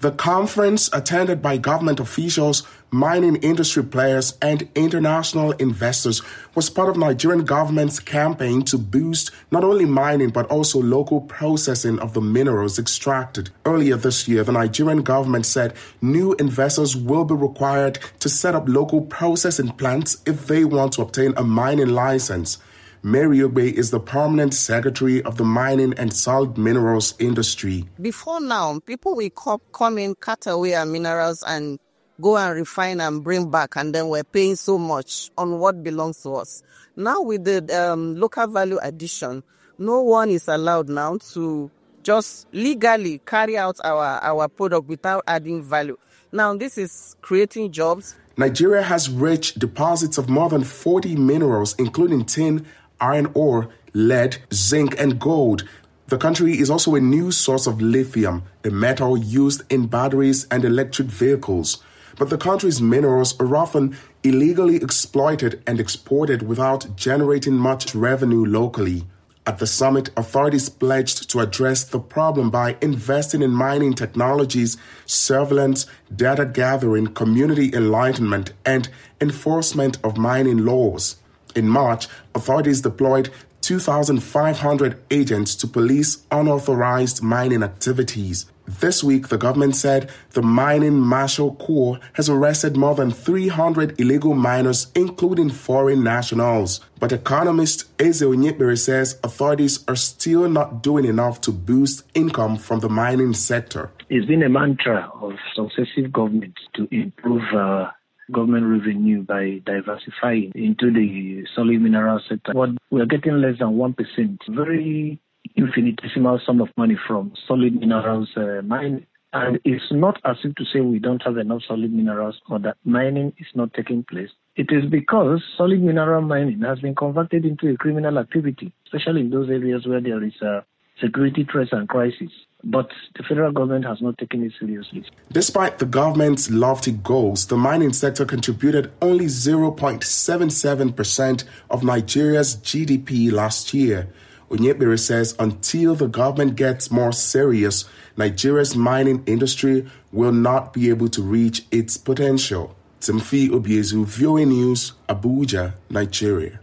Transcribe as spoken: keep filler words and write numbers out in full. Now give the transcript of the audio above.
The conference, attended by government officials, mining industry players, and international investors, was part of Nigerian government's campaign to boost not only mining but also local processing of the minerals extracted. Earlier this year, the Nigerian government said new investors will be required to set up local processing plants if they want to obtain a mining license. Mary Ogbe is the permanent secretary of the mining and solid minerals industry. Before now, people will come in, cut away our minerals and go and refine and bring back, and then we're paying so much on what belongs to us. Now with the um, local value addition, no one is allowed now to just legally carry out our, our product without adding value. Now this is creating jobs. Nigeria has rich deposits of more than forty minerals, including tin, iron ore, lead, zinc, and gold. The country is also a new source of lithium, a metal used in batteries and electric vehicles. But the country's minerals are often illegally exploited and exported without generating much revenue locally. At the summit, authorities pledged to address the problem by investing in mining technologies, surveillance, data gathering, community enlightenment, and enforcement of mining laws. In March, authorities deployed two thousand five hundred agents to police unauthorized mining activities. This week, the government said the Mining Marshal Corps has arrested more than three hundred illegal miners, including foreign nationals. But economist Eze Onyekbere says authorities are still not doing enough to boost income from the mining sector. It's been a mantra of successive governments to improve uh, government revenue by diversifying into the solid mineral sector. What we're getting less than one percent, very infinitesimal sum of money from solid minerals uh, mining. And it's not as if to say we don't have enough solid minerals or that mining is not taking place. It is because solid mineral mining has been converted into a criminal activity, especially in those areas where there is a security threats and crisis. But the federal government has not taken it seriously. Despite the government's lofty goals, the mining sector contributed only zero point seven seven percent of Nigeria's G D P last year. Onyekbere says until the government gets more serious, Nigeria's mining industry will not be able to reach its potential. Timothy Obiezu, V O A News, Abuja, Nigeria.